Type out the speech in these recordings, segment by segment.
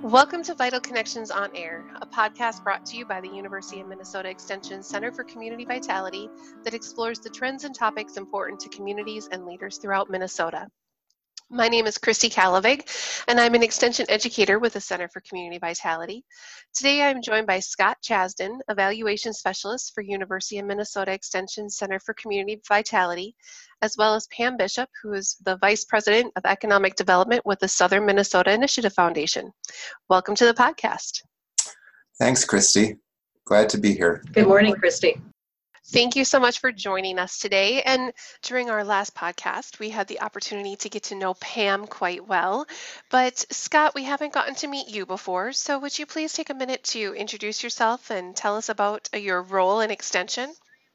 Welcome to Vital Connections on Air, a podcast brought to you by the University of Minnesota Extension Center for Community Vitality that explores the trends and topics important to communities and leaders throughout Minnesota. My name is Christy Kalavig, and I'm an Extension educator with the Center for Community Vitality. Today I'm joined by Scott Chasden, Evaluation Specialist for University of Minnesota Extension Center for Community Vitality, as well as Pam Bishop, who is the Vice President of Economic Development with the Southern Minnesota Initiative Foundation. Welcome to the podcast. Thanks, Christy. Glad to be here. Good morning, Christy. Thank you so much for joining us today. And during our last podcast, we had the opportunity to get to know Pam quite well. But Scott, we haven't gotten to meet you before. So would you please take a minute to introduce yourself and tell us about your role in Extension?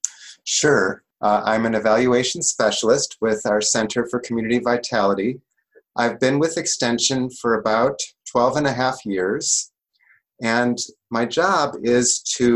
Sure. I'm an evaluation specialist with our Center for Community Vitality. I've been with Extension for about 12 and a half years. And my job is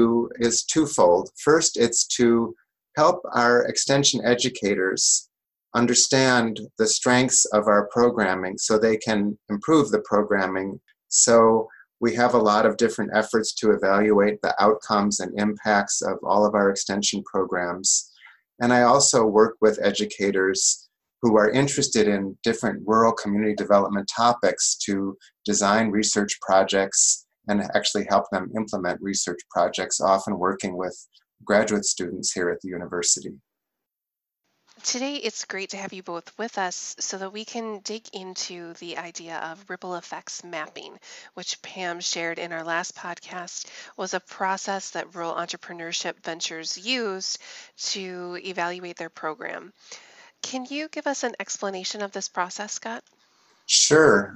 twofold. First, it's to help our extension educators understand the strengths of our programming so they can improve the programming. So we have a lot of different efforts to evaluate the outcomes and impacts of all of our extension programs. And I also work with educators who are interested in different rural community development topics to design research projects and actually help them implement research projects, often working with graduate students here at the university. Today, it's great to have you both with us so that we can dig into the idea of ripple effects mapping, which Pam shared in our last podcast was a process that rural entrepreneurship ventures used to evaluate their program. Can you give us an explanation of this process, Scott? Sure.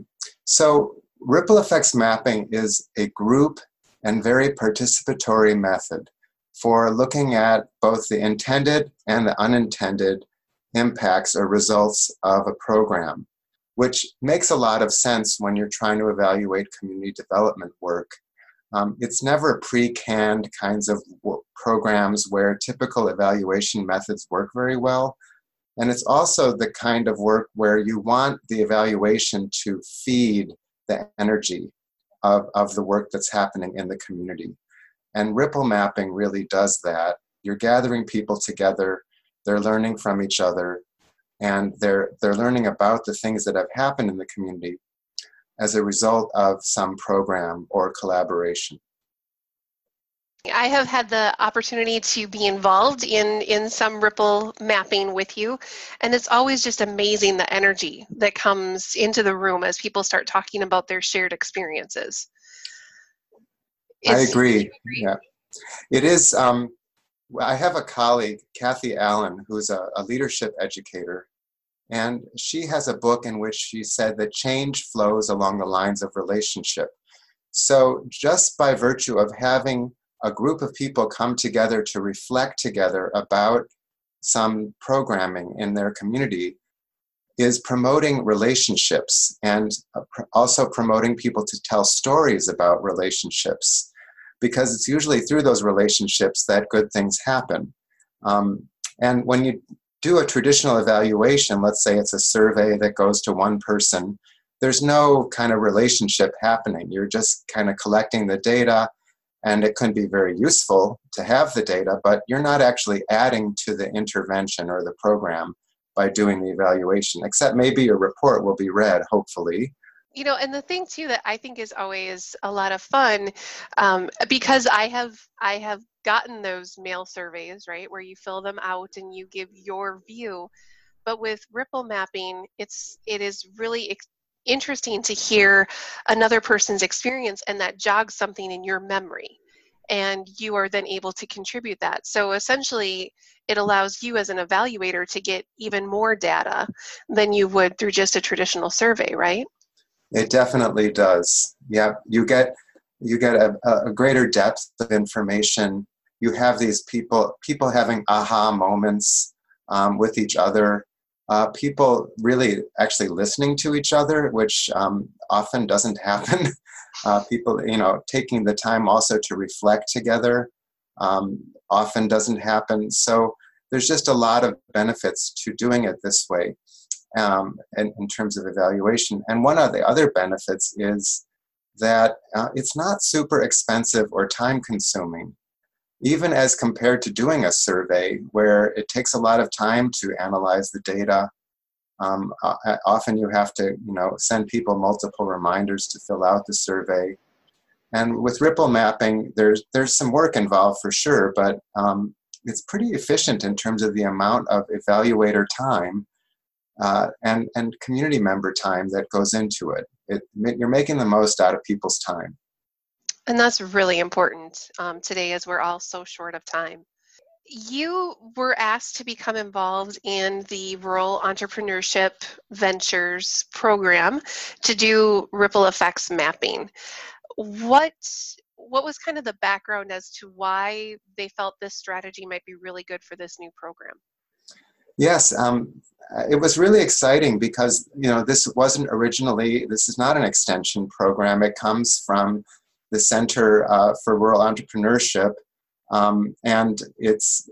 So ripple effects mapping is a group and very participatory method for looking at both the intended and the unintended impacts or results of a program, which makes a lot of sense when you're trying to evaluate community development work. It's never pre-canned kinds of programs where typical evaluation methods work very well. And it's also the kind of work where you want the evaluation to feed the energy of the work that's happening in the community. And ripple mapping really does that. You're gathering people together, they're learning from each other, and they're learning about the things that have happened in the community as a result of some program or collaboration. I have had the opportunity to be involved in some ripple mapping with you, and it's always just amazing the energy that comes into the room as people start talking about their shared experiences. I agree. Yeah, it is. I have a colleague, Kathy Allen, who's a leadership educator, and she has a book in which she said that change flows along the lines of relationship. So just by virtue of having a group of people come together to reflect together about some programming in their community is promoting relationships and also promoting people to tell stories about relationships, because it's usually through those relationships that good things happen. And when you do a traditional evaluation, let's say it's a survey that goes to one person, there's no kind of relationship happening. You're just kind of collecting the data, and it can be very useful to have the data, but you're not actually adding to the intervention or the program by doing the evaluation, except maybe your report will be read, hopefully. You know, and the thing too that I think is always a lot of fun, because I have gotten those mail surveys, right, where you fill them out and you give your view. But with ripple mapping, it is really interesting to hear another person's experience, and that jogs something in your memory, and you are then able to contribute that. So essentially, it allows you as an evaluator to get even more data than you would through just a traditional survey, right? It definitely does. Yeah, you get a greater depth of information. You have these people having aha moments with each other. People really actually listening to each other, which often doesn't happen. People, taking the time also to reflect together often doesn't happen. So there's just a lot of benefits to doing it this way. In terms of evaluation. And one of the other benefits is that it's not super expensive or time consuming, even as compared to doing a survey where it takes a lot of time to analyze the data. Often you have to, send people multiple reminders to fill out the survey. And with ripple mapping, there's some work involved for sure, but it's pretty efficient in terms of the amount of evaluator time and community member time that goes into it. You're making the most out of people's time. And that's really important today, as we're all so short of time. You were asked to become involved in the Rural Entrepreneurship Ventures program to do ripple effects mapping. What was kind of the background as to why they felt this strategy might be really good for this new program? Yes, it was really exciting because, this is not an extension program. It comes from the Center for Rural Entrepreneurship, and it's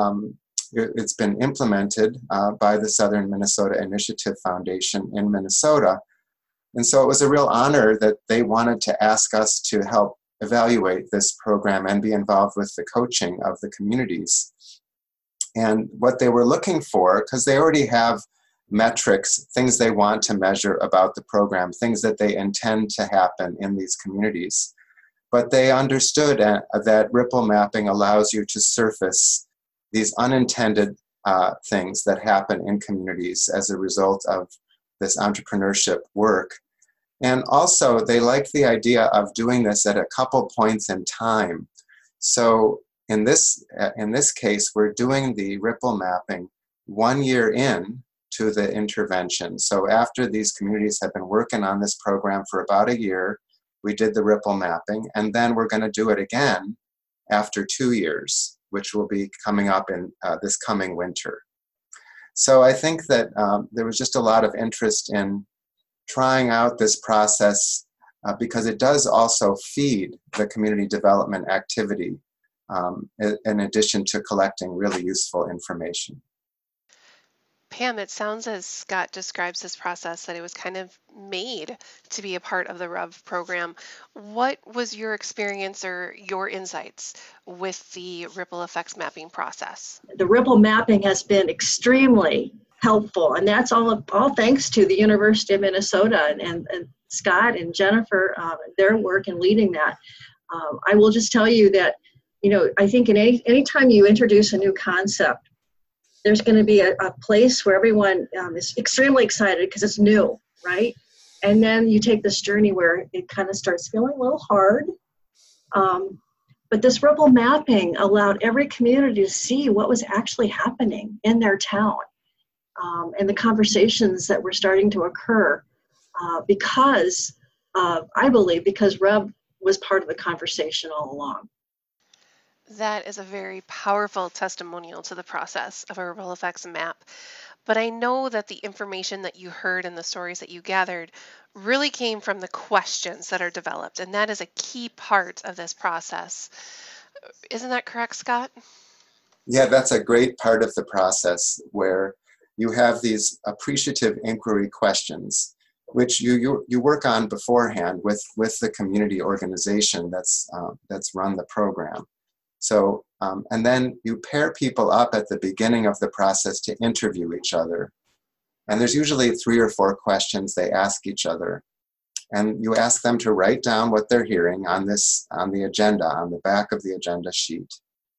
been implemented by the Southern Minnesota Initiative Foundation in Minnesota. And so it was a real honor that they wanted to ask us to help evaluate this program and be involved with the coaching of the communities. And what they were looking for, because they already have metrics, things they want to measure about the program, things that they intend to happen in these communities. But they understood that ripple mapping allows you to surface these unintended things that happen in communities as a result of this entrepreneurship work. And also, they liked the idea of doing this at a couple points in time. So in this case, we're doing the ripple mapping 1 year in to the intervention. So after these communities have been working on this program for about a year, we did the ripple mapping, and then we're going to do it again after 2 years, which will be coming up in this coming winter. So I think that there was just a lot of interest in trying out this process because it does also feed the community development activity in addition to collecting really useful information. Pam, it sounds as Scott describes this process that it was kind of made to be a part of the REV program. What was your experience or your insights with the ripple effects mapping process? The ripple mapping has been extremely helpful, and that's all thanks to the University of Minnesota and Scott and Jennifer, their work in leading that. I will just tell you that, I think any time you introduce a new concept, there's going to be a place where everyone is extremely excited because it's new, right? And then you take this journey where it kind of starts feeling a little hard. But this ripple mapping allowed every community to see what was actually happening in their town and the conversations that were starting to occur because REV was part of the conversation all along. That is a very powerful testimonial to the process of a ripple effects map. But I know that the information that you heard and the stories that you gathered really came from the questions that are developed, and that is a key part of this process. Isn't that correct, Scott? Yeah, that's a great part of the process where you have these appreciative inquiry questions, which you work on beforehand with the community organization that's run the program. So, and then you pair people up at the beginning of the process to interview each other. And there's usually 3 or 4 questions they ask each other. And you ask them to write down what they're hearing on the agenda, on the back of the agenda sheet.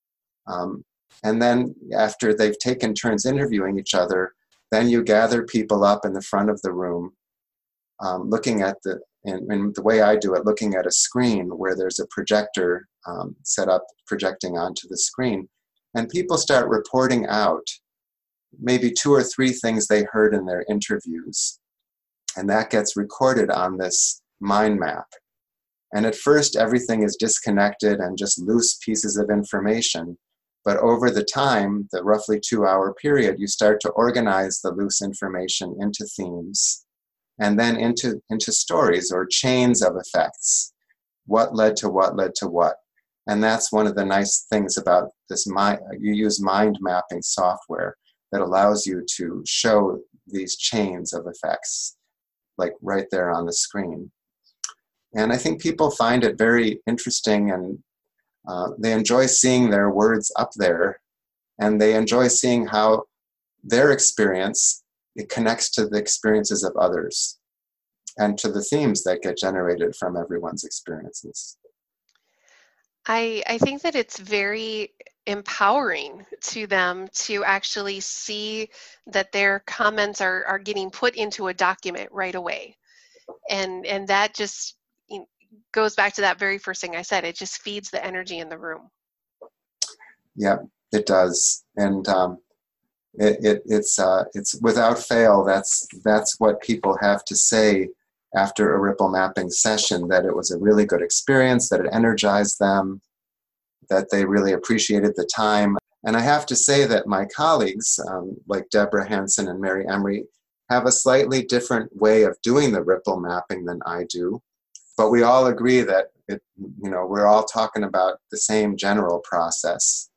And then after they've taken turns interviewing each other, then you gather people up in the front of the room, looking at in the way I do it, looking at a screen where there's a projector set up projecting onto the screen. And people start reporting out maybe 2 or 3 things they heard in their interviews. And that gets recorded on this mind map. And at first, everything is disconnected and just loose pieces of information. But over the time, the roughly 2-hour period, you start to organize the loose information into themes and then into stories or chains of effects. What led to what led to what? And that's one of the nice things about this. You use mind mapping software that allows you to show these chains of effects, like right there on the screen. And I think people find it very interesting, and they enjoy seeing their words up there, and they enjoy seeing how their experience, it connects to the experiences of others and to the themes that get generated from everyone's experiences. I think that it's very empowering to them to actually see that their comments are getting put into a document right away. And that just goes back to that very first thing I said. It just feeds the energy in the room. Yeah, it does. And it's without fail, that's what people have to say after a ripple mapping session, that it was a really good experience, that it energized them, that they really appreciated the time. And I have to say that my colleagues, like Deborah Hansen and Mary Emery, have a slightly different way of doing the ripple mapping than I do. But we all agree that we're all talking about the same general process.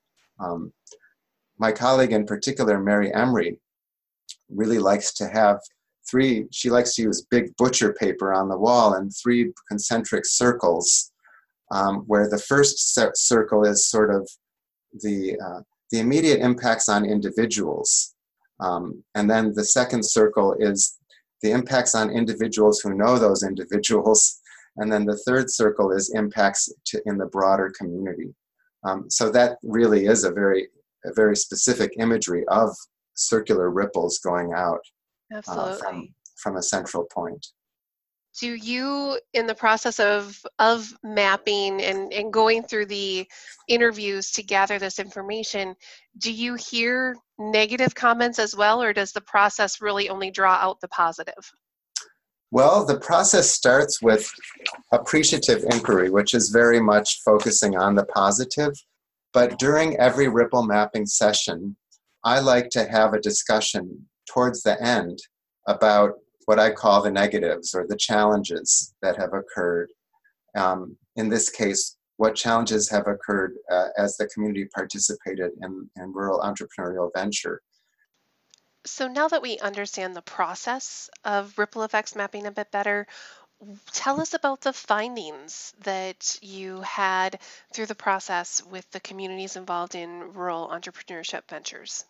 My colleague in particular, Mary Emery, really likes to have she likes to use big butcher paper on the wall and 3 concentric circles, where the first circle is sort of the immediate impacts on individuals. And then the second circle is the impacts on individuals who know those individuals. And then the third circle is impacts in the broader community. So that really is a very specific imagery of circular ripples going out. Absolutely. From a central point. Do you, in the process of mapping and going through the interviews to gather this information, do you hear negative comments as well, or does the process really only draw out the positive? Well, the process starts with appreciative inquiry, which is very much focusing on the positive. But during every ripple mapping session, I like to have a discussion towards the end about what I call the negatives or the challenges that have occurred. In this case, what challenges have occurred as the community participated in rural entrepreneurial venture. So now that we understand the process of ripple effects mapping a bit better, tell us about the findings that you had through the process with the communities involved in rural entrepreneurship ventures.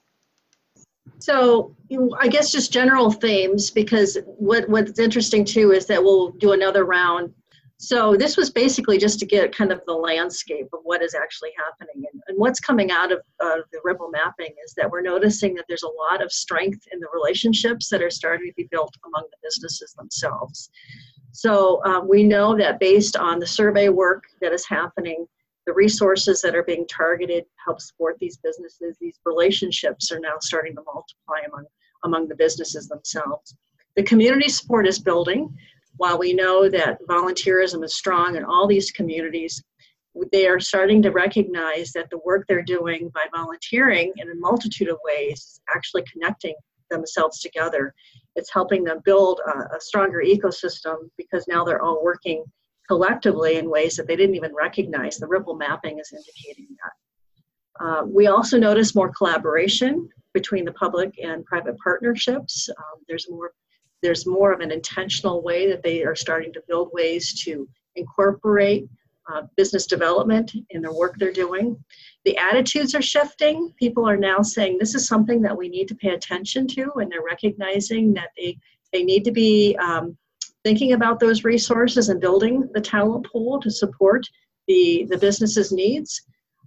So I guess just general themes, because what's interesting too is that we'll do another round. So this was basically just to get kind of the landscape of what is actually happening. And what's coming out of the ripple mapping is that we're noticing that there's a lot of strength in the relationships that are starting to be built among the businesses themselves. So we know that based on the survey work that is happening, the resources that are being targeted to help support these businesses, these relationships are now starting to multiply among the businesses themselves. The community support is building. While we know that volunteerism is strong in all these communities, they are starting to recognize that the work they're doing by volunteering in a multitude of ways is actually connecting themselves together. It's helping them build a stronger ecosystem, because now they're all working collectively in ways that they didn't even recognize. The ripple mapping is indicating that. We also notice more collaboration between the public and private partnerships. There's more of an intentional way that they are starting to build ways to incorporate business development in the work they're doing. The attitudes are shifting. People are now saying this is something that we need to pay attention to, and they're recognizing that they need to be thinking about those resources and building the talent pool to support the business's needs.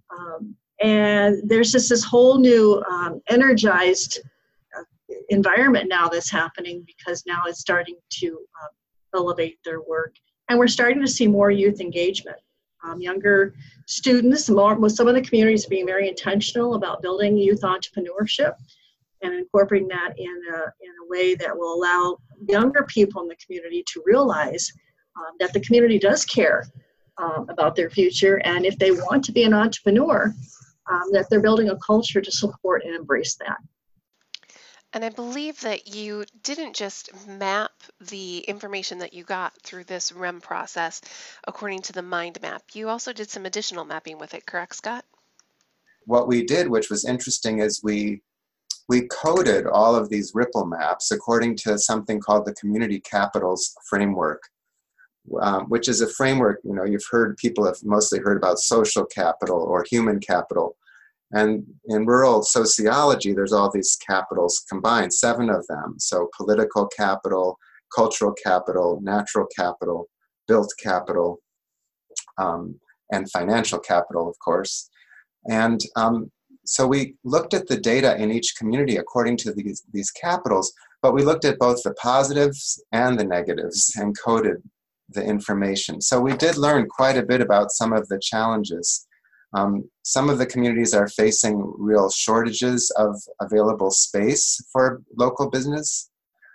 And there's just this whole new energized environment now that's happening, because now it's starting to elevate their work. And we're starting to see more youth engagement. Younger students, some of the communities are being very intentional about building youth entrepreneurship and incorporating that in a way that will allow younger people in the community to realize that the community does care about their future, and if they want to be an entrepreneur, that they're building a culture to support and embrace that. And I believe that you didn't just map the information that you got through this REM process according to the mind map. You also did some additional mapping with it, correct, Scott? What we did, which was interesting, is we coded all of these ripple maps according to something called the Community Capitals Framework. which is a framework, people have mostly heard about social capital or human capital. And in rural sociology, there's all these capitals combined, 7 of them. So political capital, cultural capital, natural capital, built capital, and financial capital, of course. And so we looked at the data in each community according to these capitals, but we looked at both the positives and the negatives and coded the information. So we did learn quite a bit about some of the challenges. Some of the communities are facing real shortages of available space for local business.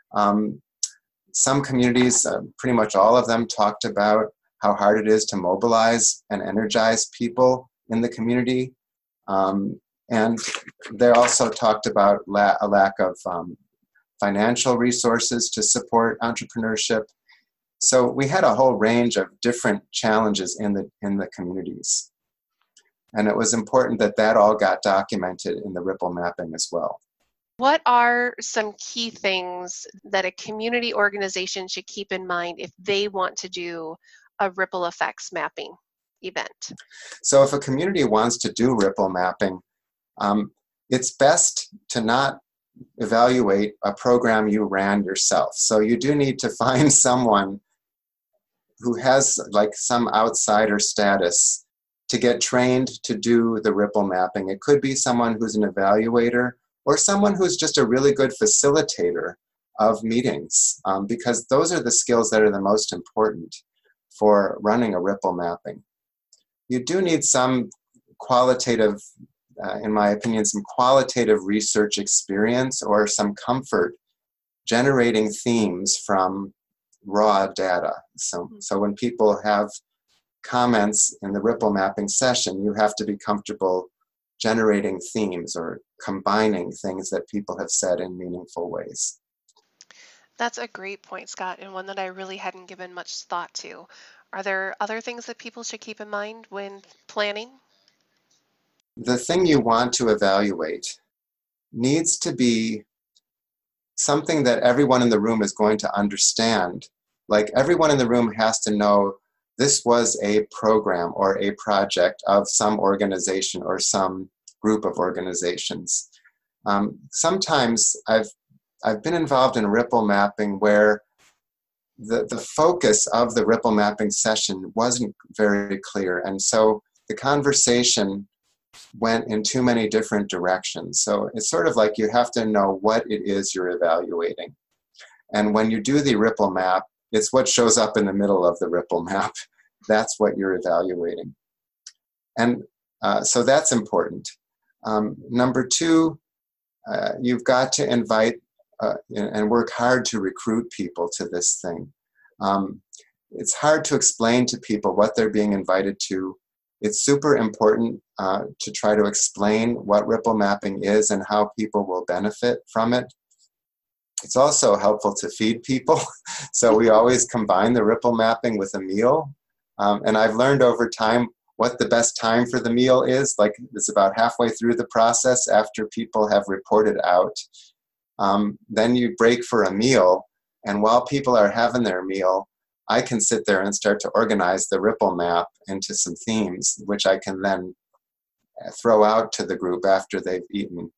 Some communities, pretty much all of them, talked about how hard it is to mobilize and energize people in the community. And they also talked about a lack of financial resources to support entrepreneurship. So we had a whole range of different challenges in the communities. And it was important that that all got documented in the ripple mapping as well. What are some key things that a community organization should keep in mind if they want to do a ripple effects mapping event? So if a community wants to do ripple mapping, it's best to not evaluate a program you ran yourself. So you do need to find someone who has like some outsider status to get trained to do the ripple mapping. It could be someone who's an evaluator or someone who's just a really good facilitator of meetings, because those are the skills that are the most important for running a ripple mapping. You do need some qualitative, in my opinion, some qualitative research experience or some comfort generating themes from raw data. So when people have comments in the ripple mapping session, you have to be comfortable generating themes or combining things that people have said in meaningful ways. That's a great point, Scott, and one that I really hadn't given much thought to. Are there other things that people should keep in mind when planning? The thing you want to evaluate needs to be something that everyone in the room is going to understand. Like everyone in the room has to know this was a program or a project of some organization or some group of organizations. Sometimes I've been involved in ripple mapping where the focus of the ripple mapping session wasn't very clear. And so the conversation went in too many different directions. So it's sort of like you have to know what it is you're evaluating. And when you do the ripple map, it's what shows up in the middle of the ripple map. That's what you're evaluating. And so that's important. Number 2, you've got to invite and work hard to recruit people to this thing. It's hard to explain to people what they're being invited to. It's super important to try to explain what ripple mapping is and how people will benefit from it. It's also helpful to feed people. So we always combine the ripple mapping with a meal. And I've learned over time what the best time for the meal is. Like it's about halfway through the process after people have reported out. Then you break for a meal. And while people are having their meal, I can sit there and start to organize the ripple map into some themes, which I can then throw out to the group after they've eaten,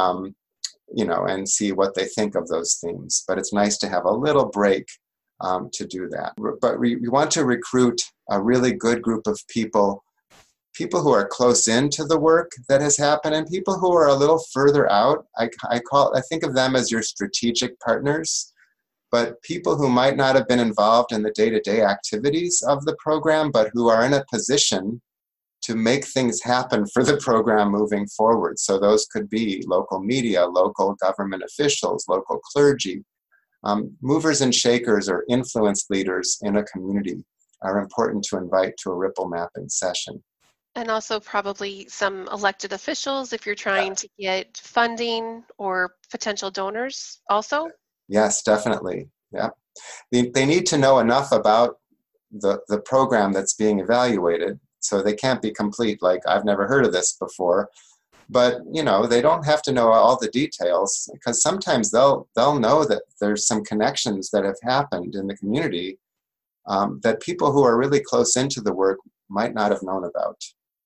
and see what they think of those themes. But it's nice to have a little break to do that. But we want to recruit a really good group of people who are close into the work that has happened and people who are a little further out. I think of them as your strategic partners, but people who might not have been involved in the day-to-day activities of the program, but who are in a position to make things happen for the program moving forward. So those could be local media, local government officials, local clergy. Movers and shakers or influence leaders in a community are important to invite to a ripple mapping session. And also probably some elected officials if you're trying to get funding or potential donors also? Yes, definitely. Yeah. They need to know enough about the program that's being evaluated. So they can't be complete, like, I've never heard of this before. But, they don't have to know all the details, because sometimes they'll know that there's some connections that have happened in the community that people who are really close into the work might not have known about.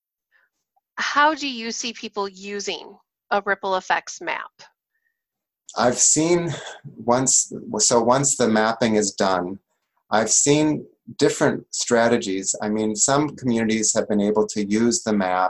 How do you see people using a ripple effects map? I've seen once the mapping is done, I've seen different strategies. I mean, some communities have been able to use the map,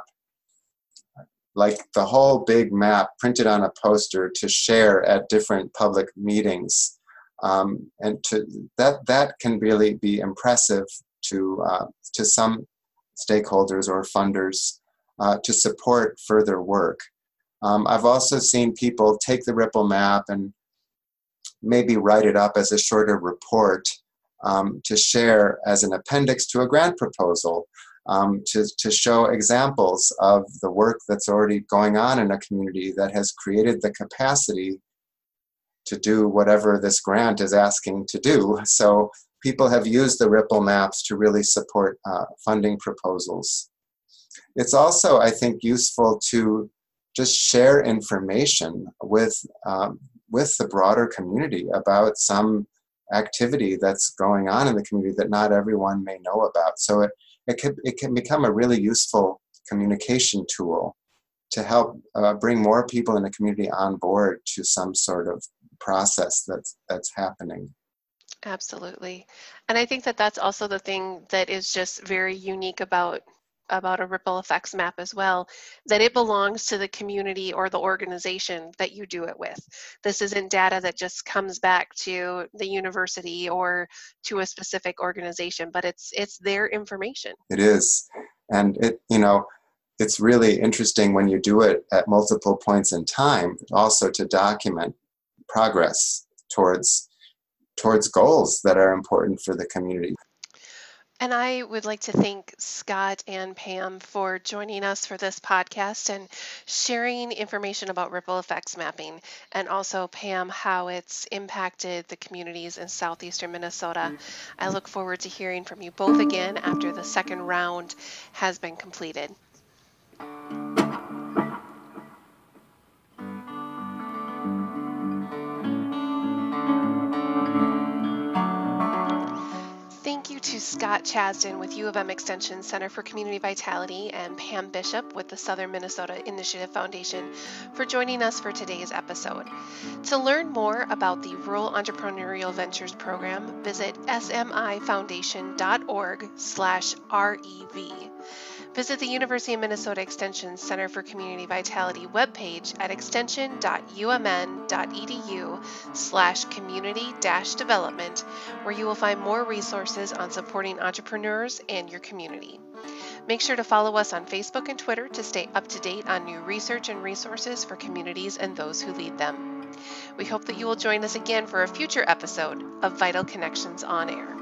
like the whole big map printed on a poster, to share at different public meetings. And that can really be impressive to some stakeholders or funders to support further work. I've also seen people take the Ripple map and maybe write it up as a shorter report to share as an appendix to a grant proposal, to show examples of the work that's already going on in a community that has created the capacity to do whatever this grant is asking to do. So people have used the Ripple maps to really support funding proposals. It's also, I think, useful to just share information with the broader community about some activity that's going on in the community that not everyone may know about. So it can become a really useful communication tool to help bring more people in the community on board to some sort of process that's happening. Absolutely. And I think that that's also the thing that is just very unique about a ripple effects map as well, that it belongs to the community or the organization that you do it with. This isn't data that just comes back to the university or to a specific organization, but it's their information. It is. And it's really interesting when you do it at multiple points in time, also to document progress towards goals that are important for the community. And I would like to thank Scott and Pam for joining us for this podcast and sharing information about ripple effects mapping, and also Pam, how it's impacted the communities in southeastern Minnesota. I look forward to hearing from you both again after the second round has been completed. Thank you to Scott Chasden with U of M Extension Center for Community Vitality and Pam Bishop with the Southern Minnesota Initiative Foundation for joining us for today's episode. To learn more about the Rural Entrepreneurial Ventures Program, visit smifoundation.org/REV. Visit the University of Minnesota Extension Center for Community Vitality webpage at extension.umn.edu/community-development, where you will find more resources on supporting entrepreneurs and your community. Make sure to follow us on Facebook and Twitter to stay up to date on new research and resources for communities and those who lead them. We hope that you will join us again for a future episode of Vital Connections on Air.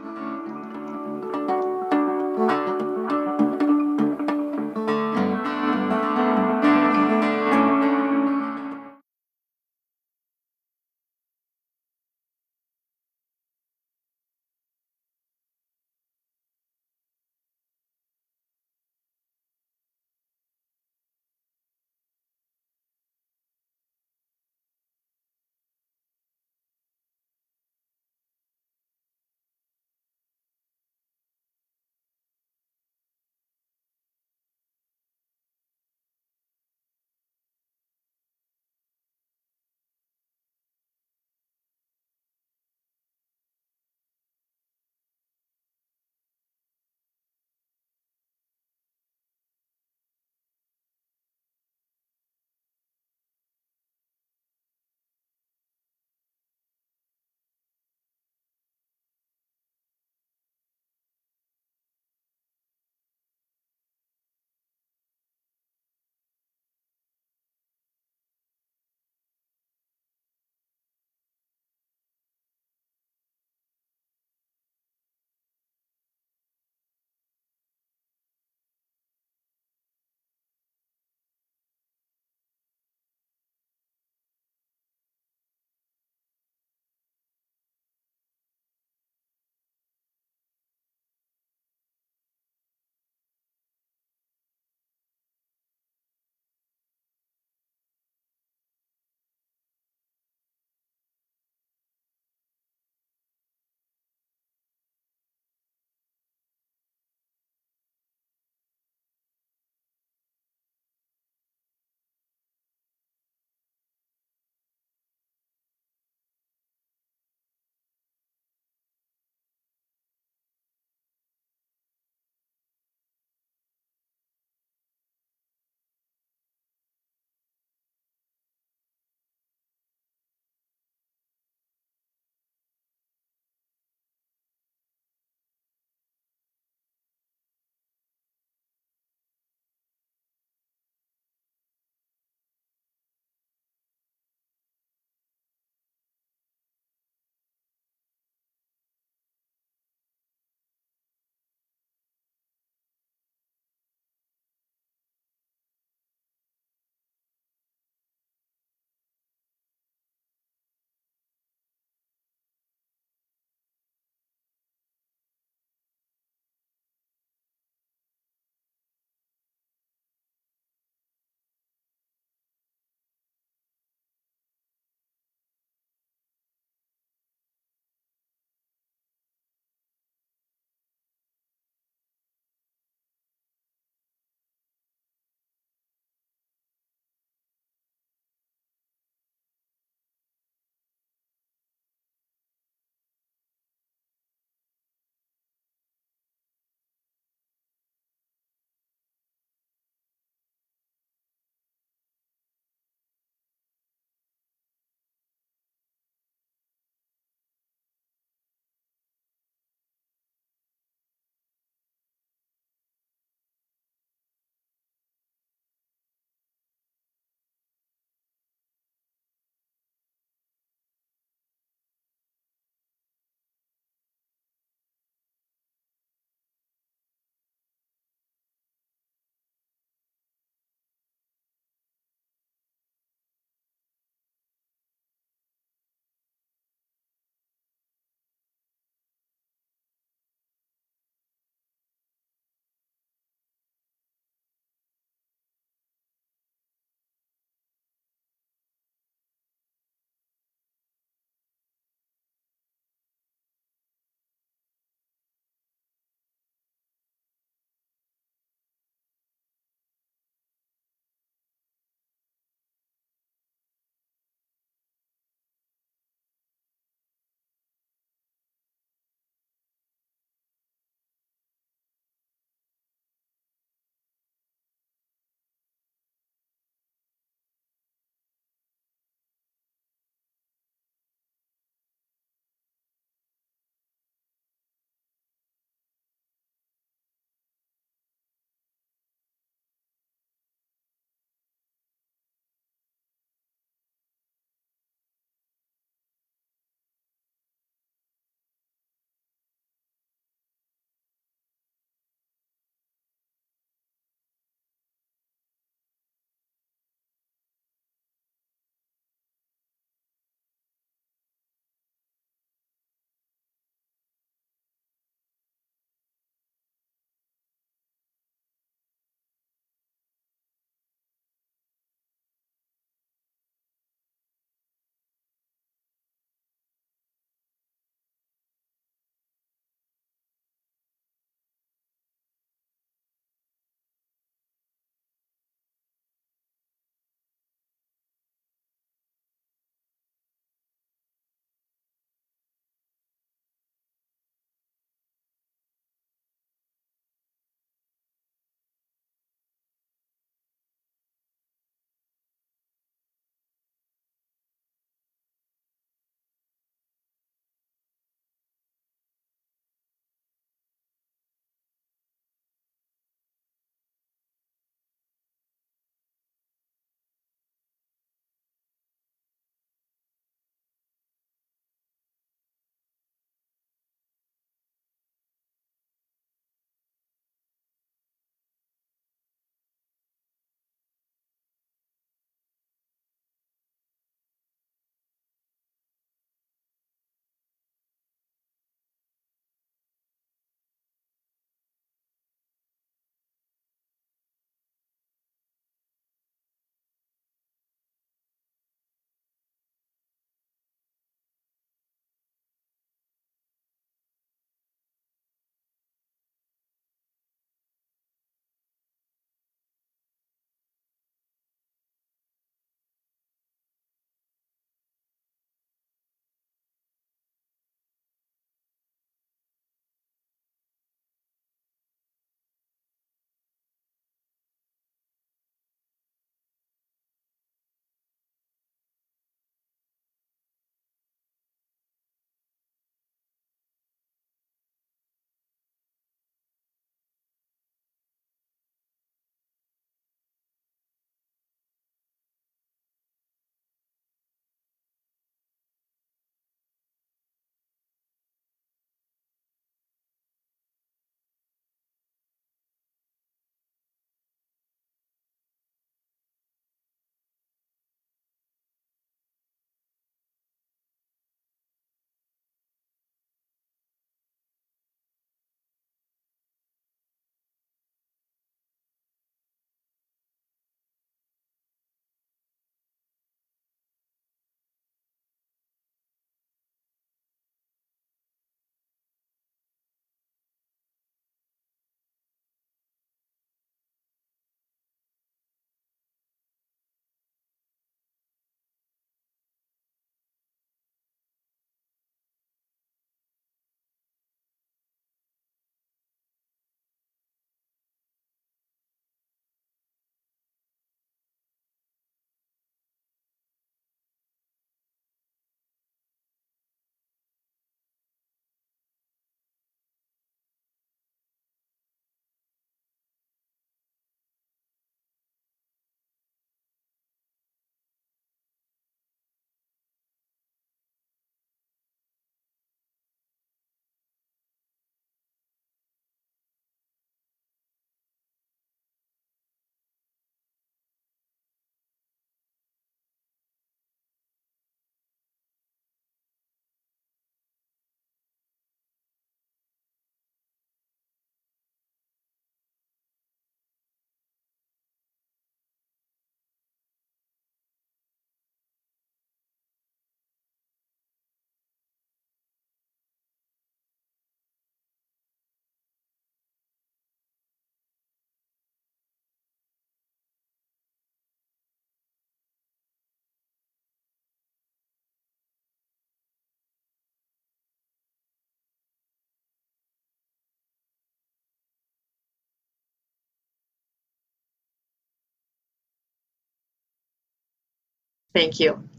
Thank you.